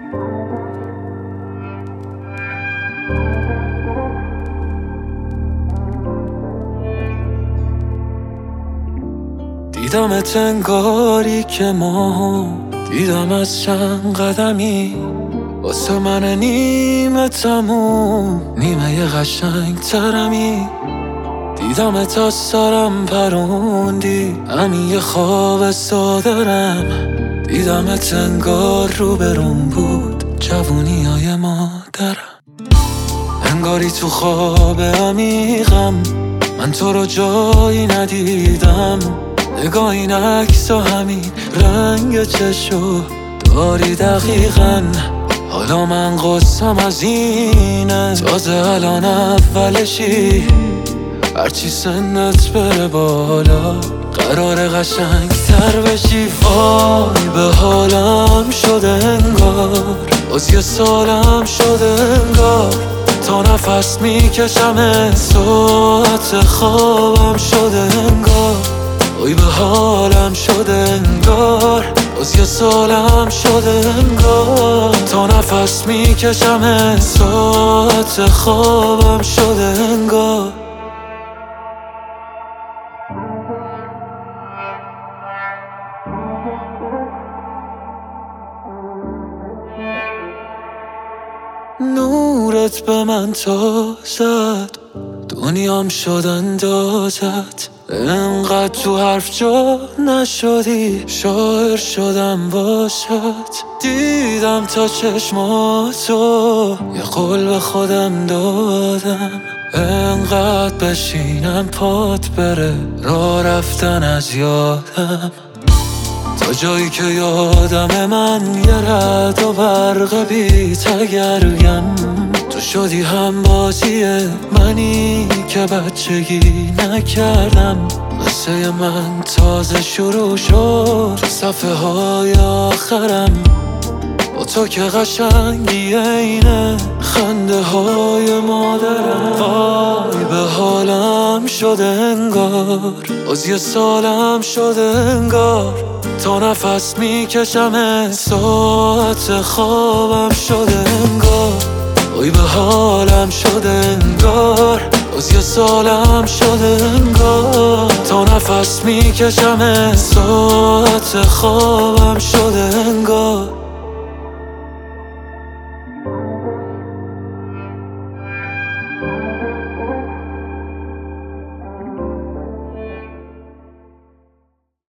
دیدمت انگاری که ما دیدم از چند قدمی واسه من نیمه تموم نیمه قشنگ ترمی. دیدمت از سرم پروندی همین یه خواب سادرم. دیدمت انگار روبرون بود جوونیای مادرم. انگاری تو خواب عمیقم من تو رو جایی ندیدم. نگاه این عکس و همین رنگ چشو داری دقیقاً. حالا من قصم از اینه تازه الان اولشی. هرچی سنت بره بالا قرار قشنگ تر بشی. وای به حالم شده انگار باز یه سالم شده انگار. تا نفس میکشم ساعت خوابم شده انگار. وای به حالم شده انگار باز یه سالم شده انگار. تا نفس میکشم ساعت خوابم شده انگار. نورت به من تازد دنیام شد اندازت. انقدر تو حرف جا نشدی شاعر شدم واسط. دیدم تا چشماتو یه قول به خودم دادم. انقدر بشینم پات بره راه رفتن از یادم. تا جایی که یادم من یه رعد و برق بی تگرگم. تو شدی هم بازی منی که بچگی نکردم. قصه من تازه شروع شد تو صفحه های آخرم. با تو که قشنگی اینه خنده های مادرم. وای به حالم شده انگار باز یه سالم شده انگار. تا نفس میکشم ساعت خوابم شده انگار. وای به حالم شده انگار باز یه سالم شده انگار. تا نفس میکشم ساعت خوابم شده انگار.